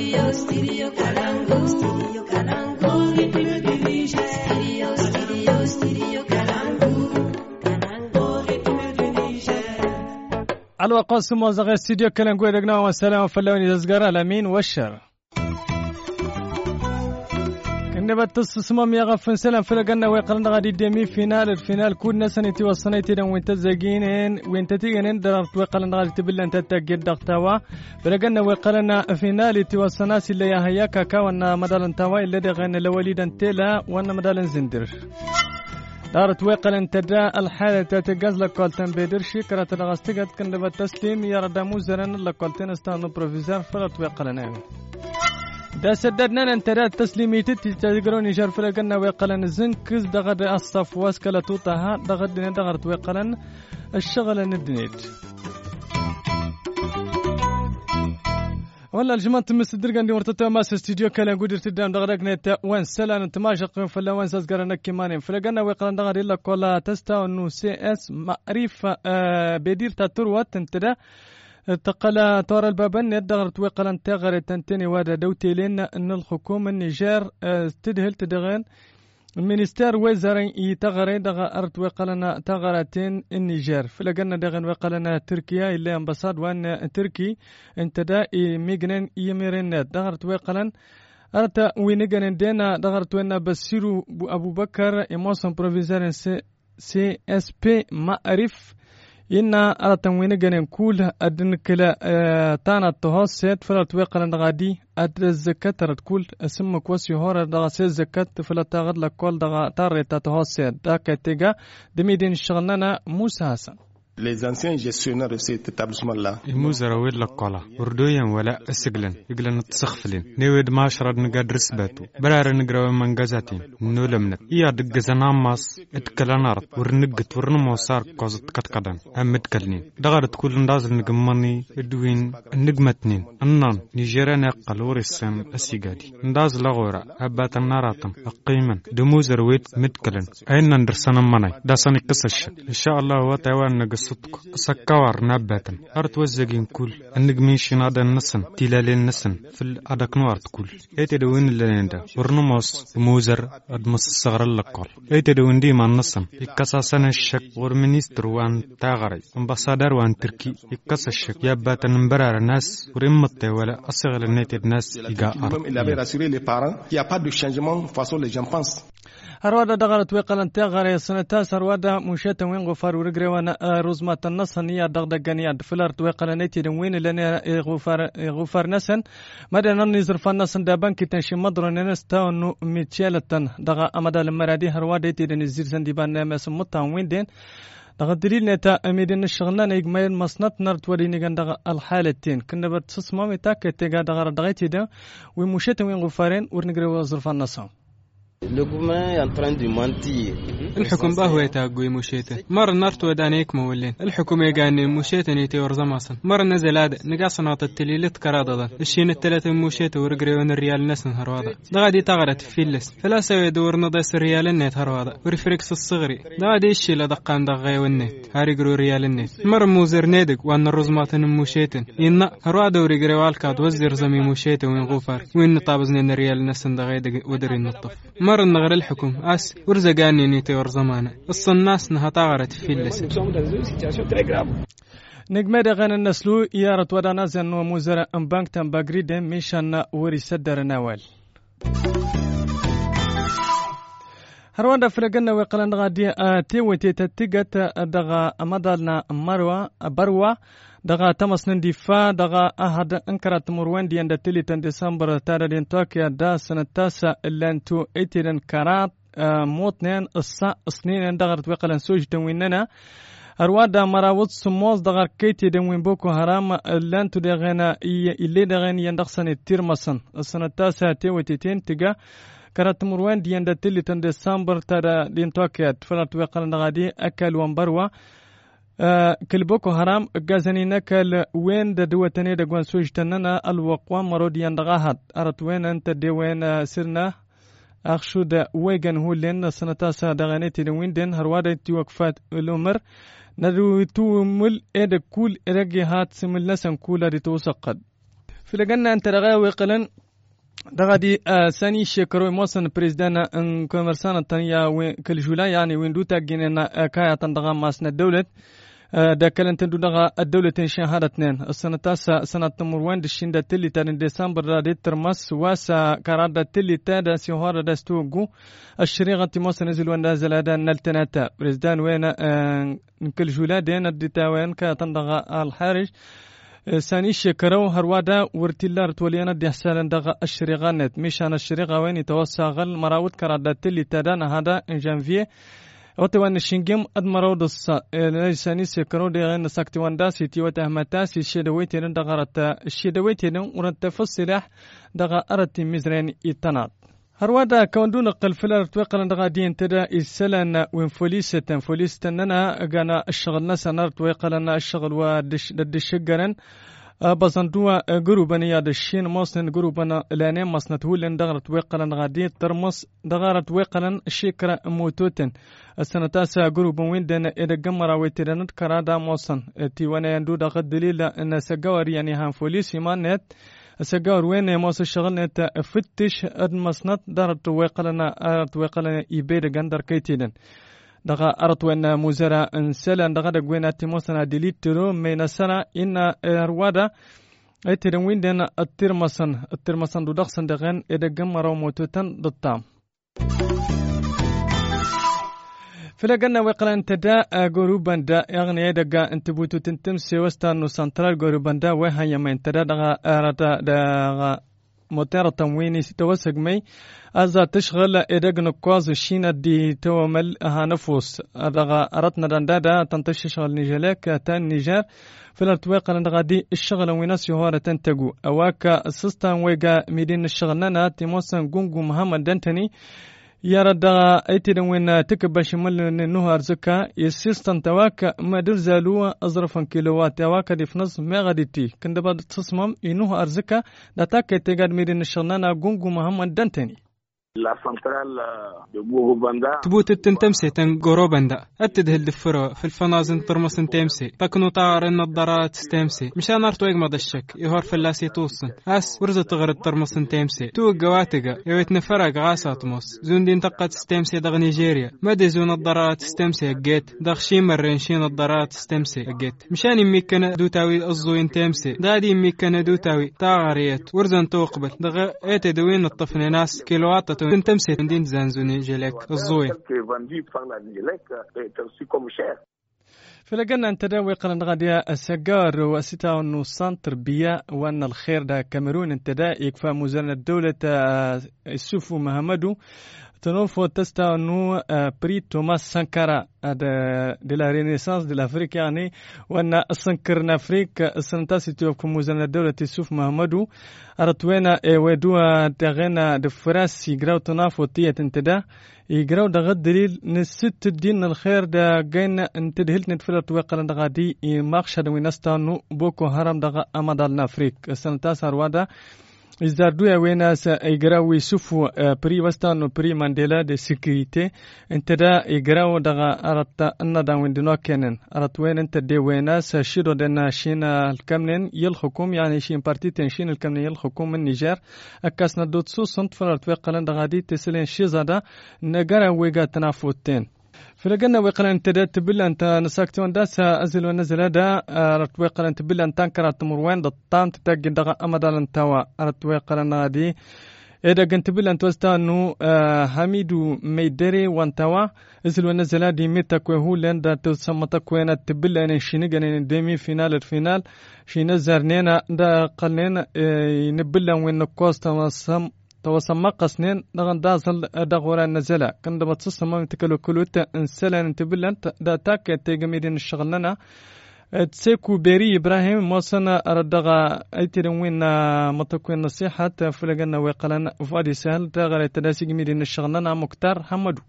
Studio Kalangu. Studio Kalangu. Studio Kalangu. على قاسم وزغ استديو كلنقو دغنا والسلام فلوني زغرا الامين والشر كنا بتصمم يا غفن سلام فلقنا ويقلنا غادي ديمي فينال الفينال كنا سنتي وصنيتي دم وانت زاقينين وانت تيجين درت ويقلنا غادي تبل انت تاجد دقتوا فلقنا ويقلنا فينال تي وصناس اللي يا هيا كاكا وانا مدال انتوا اللي دغنا لوليد انتلا وانا مدال زندر دارت ويقل انتدى الحالة تتجاز لقالتن بيدرشي كرات الغستقت كن بالتسليم يرد موزرن لقالتن استانو بروفيسور فرط ويقلنا دا سددنا انتدى تسليمي تتجرون يجر فلقنا ويقلن الزنكز دغد الصف واسكلا توتها دغرت ويقلن الشغل الندنيت والله الجماعة تمسدر عندي ورطة ماس استوديو كلا قدر تدام دغرق نتا وين سلان انت ما شق فلا وين سازقرنا كمان فلقنا ويقلن دغر إلا كولا تستا انه سي اس معرفة بدير تطروات انتدا تقلا تور البابن دغرت ويقلن تغر تنتني وادا دوتيلين ان الحكومة النيجر تدهل تدغن المينستير وزارين يتغري دغا أرت وقلنا تغرتين النيجر فلقنا دغن وقلنا تركيا إلا أمبساد وان تركي انت دا ميغنين يميرين دغرت وقلن أرت وينغن دينا دغرت وين بسيرو أبو بكر إموسن بروفيسور سي اس بي معرف إن أرتم وينغن كول أدن كلا تانا تهوسيت فلت وقلن غادي الزكاة تقول اسم كوسي هورا دغا سي الزكاة فلا تاغد لكل دغا تاريتا تهوسيت داكا تيغا دميدين شغلنا موسى حسن. Les anciens gestionnaires de cet établissement-là. الموزر ويد لقالا وردويا ولا اسقلن يقلن تسخفلين نيود ما شرد نقدر سباتو برار نقرا من غازاتين نولمنت يا دغزنا ماس اتكلنار ورنقت ورنموسار قوزت قدقدن امدكلنين دغرت كل نداز نقمني ادوين نقمتنين انن نيجيريا قلوريسن اسيغادي نداز لغورا ابات الناراتم قيمن دموزر ويد مدكلن اين ندرسنا مناي داسني قصش ان شاء الله وتوان نقص صدق سكوار نباتن أرت وزجين كل النجميش نادا النسن تلالين نسن في الأدك نوارت كل أيتدوين اللي عنده ورنموس موزر أدمس الصغر اللقال أيتدوين دي ما النسن يكساسن الشك ورمينيستر وان تاغري أمباسادر وان تركي يكسا الشك يباتن مبرر الناس ورمت ولا أصغر النيتد ناس يقع هروادا دغرت ويقلن تغري سنتاس هروادا مشات وين غفار ورغريوان روزمات النصنية دغدغانيا دفلرت ويقلنيتي دوين لنا غفار نسن مدن ننزر فنسن دابان كتنشي مدرن نستا انه ميتشالتن دغا امدا المرادي هروادا تي دنزير سنديبان مس متان وين دين دغ دليل نتا اميدن الشغلنا نيغماين مسنت نرت ودي دغ الحالتين كنا بتصمم متا كتيغا دغ دغيتي دا ومشات وين غفارين ورنغريو زرفان نسا الحكم باهو يتاقوي مشيته مر نرت ودانيك مولين الحكم يقاني مشيته نيتي ورزماسن مر نزل هذا نقاصنا التليلت كرادة الشين الثلاثة مشيته ورقريون الريال نسن هروادا دغادي تغرت فيلس فلا سوي دور نضيس الريال النت هروادا ورفريكس الصغري دغادي الشي لدقان دغاي والنت هاريقرو ريال النت مر موزر نيدق وان الرزماتن مشيتن ينا هروادا ورقريو الكاد وزر زمي مشيته وين غفار وين طابزنين الريال نسن دغاي ودري النطف مر النغر الحكم أس ورزقاني نيتي ورزمانة الصناس نها طاغرت في اللسن نجمة دغن النسلو يارت ودانا زنو موزر امبانك تنباقريد ميشان وريسدر نوال هرواندا فلقنا ويقلن غادي تيوتي تتيقت دغا امدالنا بروا دغا تمس ندفاع دغا أحد انكرت مروان دي عند تلتن ديسمبر تاردين توكيا دا سنة تاسع لانتو ايتيرن كارات موتنين سنين دغرت ويقلن سوج دويننا أروادا مراوت سموز دغر كيتي دوين بوكو هرام لانتو دغينا اللي دغين يندخسن التيرمسن السنة تاسع تيوتيتين تيغا كرات مروان دي عند تلتن ديسمبر تاردين توكيا فلت ويقلن غادي أكل وانبروا كل بوكو هرام جازني نكال وين دوتني دقوان سوج تننا الوقوة مروديان دغاهد أرت وين أنت دي وين سرنا أخشو دا ويغن هو لين سنتاسا دغانيتي دوين دين هروادا توقفات الأمر ندو تو مل إيدا كول إرقي هات سمل نسن كولا دي توسقد في لقنا أنت رغاوي قلن دغدي ساني شكرو موسن بريزدان ان كومرسان التانية كل جولاي يعني وين دوتا جينا كايا تندغا ماسنا الدولة دا كلن تندو دغا الدولة شهادة اثنين السنة تاسا سنة مروان دشين دا تلي تان ديسمبر دا دي ترمس واسا كاراد دا تلي تادا سيوهار دا ستوغو الشريغة تيموس نزل وان دا زلادا نالتناتا بريزدان وين كل جولاي دين ديتا وين كايا تندغا الحارج ساني شكرو هروادا ورتيلار توليانا دي حسالن دغا الشريغانت ميشان الشريغا وين يتوسع غل مراود كرادات اللي تدانا هذا جانفيه وتوان الشنجم ادمرود الصا ساني شكرو دي غن ساكتوان دا سيتي وتهمتا سي شدويتين دغرت الشدويتين ورنت فصلاح دغا ارتي مزرين يتنات هروادا كوندون قل فلر توقل دغا دين تدا السلن وين فوليستننا غانا الشغل نسنر توقلنا الشغل ودشجرن بزندوا جروبنا يا دشين مصن جروبنا لاني مصنت هولن دغرت وقلن غادي ترمس دغرت وقلن شكر موتوتن السنة تاسع جروب وين دنا إذا جمرا ويترنت كرادا مصن تيوانا يندو دغ الدليل أن سجار يعني هم فوليس يمانت سجار وين مص الشغل نت فتش المصنت دارت وقلنا يبيد جندر كيتين دغا أرت وين مزرع انسلن دغا دغوينا تيموسنا ديليترو من السنة إن روادا أيترن وين دنا الترمسن دو دخسن دغن إذا جمرا موتوتن ضتام فلقنا وقلن تدا جروبان دا يعني دغا انت بوتو تنتمسي وستانو سنترال جروبان دا وهي يمين تدا دغا أرتا دغا موتير تمويني توسق مي أزا تشغل إدق نقواز الشينة دي تومل هانفوس دغا أردنا داندا تنتشغل نيجالك تان نيجار فلرتويق لندغا دي الشغل ويناس يهورة تنتقو أواكا سستان ويقا ميدين الشغلنا تيموسن قنقو محمد دانتني يرى ايتي وين تكب شمال نهار زكا يسيستن تواك ما دل زالوا أظرفا كيلوات تواك دي في نص ما غاديتي كند بعد تصمم إنه أرزكا داتاك تجاد ميدين الشغلانة قنقو محمد دانتني La centrale de Gorobanda تبوت التنتمسي تن غوروبندا اتده الدفرو في الفنازن ترمسن تمسي تكنو طار النظارات تمسي مشان ارتو يغمض الشك يهور فلاسي توصن اس ورزة تغرد ترمسن تمسي تو قواتقا يويت نفرق غاساتموس زون دين تقات ستمسي دغ نيجيريا مدي زون الضرات ستمسي اجيت دغ شيمر رينشين الضرات ستمسي اجيت مشان يميكنا دوتاوي الزوين تمسي دادي يميكنا دوتاوي تاغريت ورزن توقبل دغ ايتي دوين الطفن ناس كيلوات تمسي دين زانزوني جيلك الزوين فلقنا أن تداوي قلن غادية السجار وستة ونصان تربية وأن الخير دا كاميرون انتدا يكفى موزنة الدولة السوفو محمدو تنوفو تستا أنه بري توماس سانكارا de la renaissance de l'Afrique يعني وأن السنكر أفريق السنتاسي توفكم موزنة الدولة السوف محمدو أرتوينا ودوا تغينا دفراس يقراو تنافو تية انتدا يقراو دغد دليل نسيت الدين الخير دا جينا انتدهلت نتفلت وقلا دغادي ماقشد وينستانو بوكو هرم دغا أمدالنا أفريق السنتاس أروادا إزدادويا ويناس يقراو يسوفو بري وستانو بري مانديلا دي سيكوريتي انتدا يقراو دغا أرتا أندا ويندنو كينن أرتوين انت دي ويناس شيرو دينا شين الكامنين يلحكم يعني شين بارتي تنشين الكامنين يلحكم من نيجر أكاسنا دوت سوسنت فلرت وقلن دغادي تسلين شيزادا نقرا ويقا تنافوتين فلقنا وقلا انت تبلا انت نساكت ونداس ازل ونزل هذا رت وقلا انت بلا انت كرا تمروين دطام تتاج دغ امدال انتوا رت وقلا نادي اذا كنت بلا انت واستانو حميدو ميدري وانتوا ازل ونزل هذه ميتك وهو لندا تسمتك وين تبلا ان شينغن ديمي فينال الفينال شينزرنينا دا قلنا نبلا وين كوستا وسم توسمى قسنين دغن دازل دغورا نزلا كن دبا تسمى تكلو كلوت انسلان انتبلن دا تاك تيغميدين الشغلنا تسيكو بيري ابراهيم موسنا ردغا ايترن وين متكوين نصيحه فلغنا وقلنا فادي سهل تغري تداسي ميدين الشغلنا مختار حمدو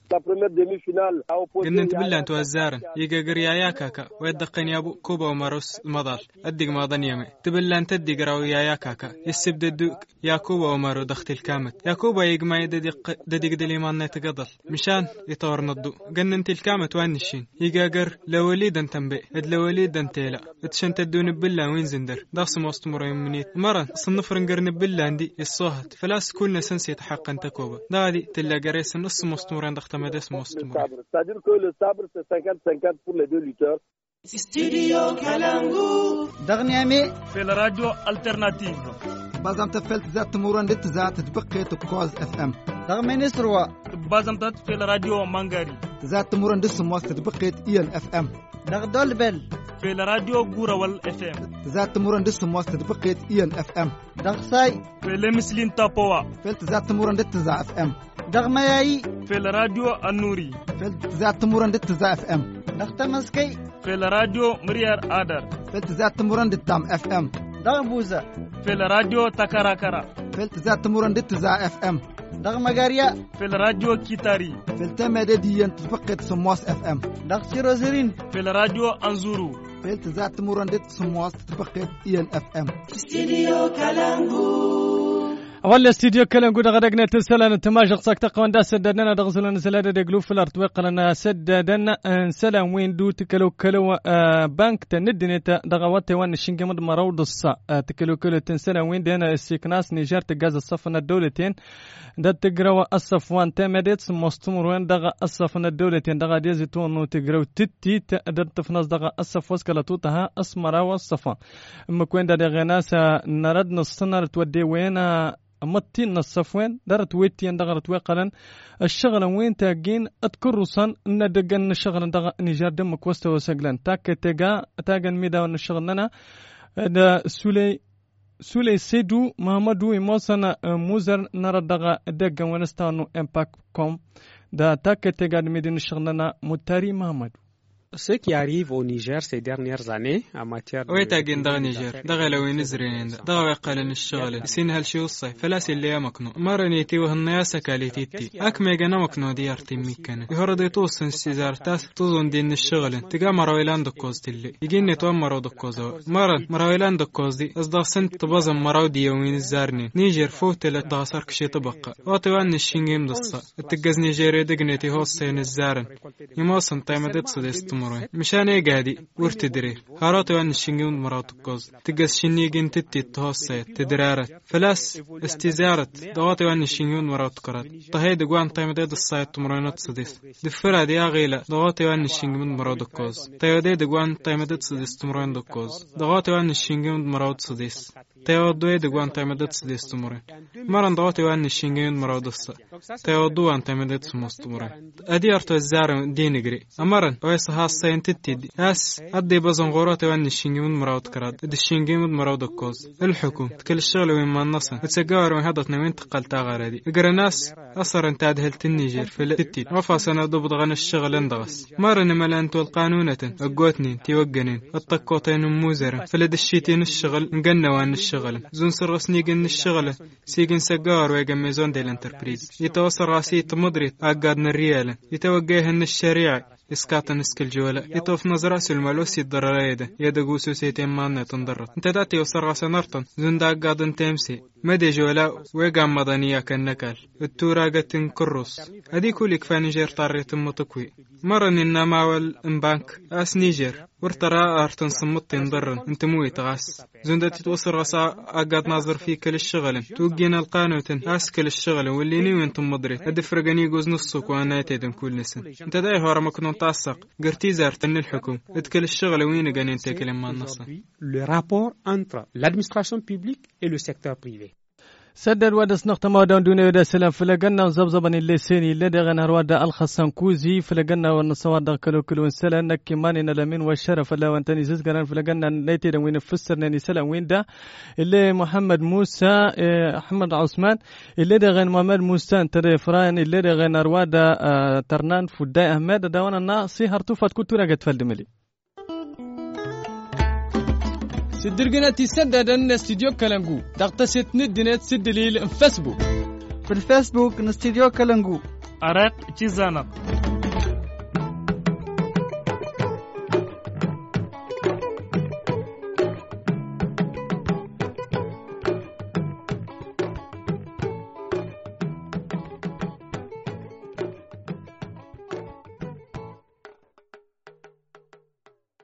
قلنت بالله أنتوا الزارن يجا يا كاكا ويدقن يا أبو كوبا ومروس المضال أدق ما ضنيمي تبلا أنت تدق راوي يا كاكا يسبد يا كوبا ومرو دخت الكامت يا كوبا يجمع يدق دلي ما نتقضل مشان يطور نضو قلنت الكامت وانشين يجا لوليد تنبئ لوليد تيلا تشن تدون بالله وين زندر داس مستمر منيت مرة صنف رنجرن بالله عندي الصهد فلاس كلنا سنس يتحقق أنت كوبا دادي تلا جريس نص مستمر عند ختمدس مستمر c'est-à-dire que le sabre c'est 50-50 pour les deux lutteurs. Studio Kalangu. دغنيامي في الراديو الترناتيف بازم تفلت ذات موران دت ذات تبقي تكوز اف ام دغمي نسروا بازم تت في الراديو مانغاري ذات موران دت سموس تبقي ايان اف ام دغدول بل في الراديو غوراول اف ام ذات موران دت سموس تبقي ايان اف ام دغساي في المسلين تابوا فلت ذات موران دت ذا اف ام دغمياي في الراديو النوري فلت ذات موران دت ذا اف ام دغتمسكي في الراديو مريار آدر فلت ذات موران دت تام اف ام دغبوزا في الراديو تكاراكارا فلت ذات موران دت ذا اف ام دغمغاريا في الراديو كيتاري فلت مدديا تبقي سموس اف ام دغسيروزرين في الراديو انزورو فلت ذات موران دت سموس تبقي ايان اف ام Studio Kalangu. ولا استديو كلام قد غدقنا تسلا نتماجق ساكتا قواندا سددنا دغزلنا نسلا دقلو في الارض وقلنا سددنا نسلا وين دو تكلو كلو بانك تندنيتا دغوات وان الشنجة مد مرود الصا تكلو كلو تنسلا وين دينا السيكناس نيجر تجاز الصفنا الدولتين دا تقروا الصفوان تمدت مستمر وين دغ الصفنا الدولتين دغ ديزي تونو تقروا تتي تقدر تفنص دغ الصف وسكلا توتها اسمرا والصفا اما كوين دا دغناس نرد نصنا تودي وين متين الصفوين درت ويتين دغرت وقلا الشغل وين تاجين اذكر صن ان دغن الشغل دغ نيجر دمك وستو سجلن تاك تاجن ميدا ون الشغلنا دا سولي سيدو محمدو يموسنا موزر نرى دغ دغ ونستانو امباك كوم دا تاك تاجن ميدن الشغلنا متاري محمد. Ce qui arrive au Niger ces dernières années en matière de ويتاجين دغ نيجر دغ لو نزرين دغ وقالن الشغل سين هالشي وصي فلاس اللي مكنو مرنيتي وهالنياسة كاليتيتي اكمي جنا مكنو ديارتي ميكن يهردي توسن سيزارتاس تظن دين الشغل تجا مراويلان دكوز تلي يجيني تو مرو دكوز مراويلان دكوز دي اصدق سنت تبازم مراو دي يومين الزارني نيجر فوت للتغسر كشي طبقة وطوان الشينجيم دصا التجاز نيجيري دقنيتي هوسين الزارن يموسن تايمدت صديست مشان يقادي ورتدري هارات وان الشنجون مراتكوز تجس شنيجين تتي تهوسيت تدرارت فلاس استزارت دوات وان الشنجون مراتكرات طهيد قوان تايمدد الصايت مرونات صديس دفرا دي اغيلا دوات وان الشنجون مراتكوز تايودي قوان تايمدد صديس مرون دكوز دوات وان الشنجون مرات صديس تايودوي قوان تايمدد صديس مرون مرن دوات وان الشنجون مرادس تايودو ان تايمدد مستمر ادي ارتو الزار دينغري امرن ويسها ساينتيتي اس ادي بزنغورات وان الشينجون مراود كراد الشينجون مراود كوز الحكم كل الشغل وين ما النص تسجار وين هذا وين تقلت غردي الناس اثر انت ادهلت النيجر في التتي وفاسنا ضبط غن الشغل اندغس مرن ملانتو القانونه اقوتني توجنين الطقوتين موزر فلد الشيتين الشغل نقنا وان الشغل زون سرسني قن الشغل سيجن سجار ويجمزون ديل انتربريز يتوصل راسي تمدريت اقادنا الريال يتوجه ان الشريعه اسكاتن اسكل جولا يطوف نظرة سلمالوسي الضررايدة يدقو سوسيتين مانا تنضرت انت داتي وصرغا سنرطن زندا قادن تيمسي مدي جولا ويقام مدنيا كالنكال التوراقة كروس هدي كولي كفاني جير طاريت متكوي مرن إنما والإنبانك أس نيجر ورترا أرتن صمت ضرن انت موي تغاس زندا تتوصل راسا أقاد ناظر في كل الشغل توقينا القانوتن أس كل الشغل واللي نيو انتم مدري هدي فرقاني جوز نصك وانا يتيدن كل نسن انت داي هورا مكنون تعصق قرتي زارتن الحكم اتكل الشغل وين قانين تاكلم مع النصر le rapport entre l'administration publique et le secteur privé. سدد ودس نقطة ما دون دون يدا سلام فلقنا وزبزبني اللي سيني اللي دغنا روادا الخصن كوزي فلقنا والنصوار داخلو كلون سلام نكماني نلمين والشرف الله وانتني ززقنا فلقنا نيتي وين فسرنا ني سلام وين دا اللي محمد موسى أحمد عثمان اللي دغنا محمد موسى تري فران اللي دغنا روادا ترنان فداي أحمد داوانا ناصي هرتوفات كتورة قد فلدملي سدرجنا تسدد أن استديو كلانجو تغتسل ندنت سدليل فيسبوك في الفيسبوك نستديو كلانجو أرق تزانق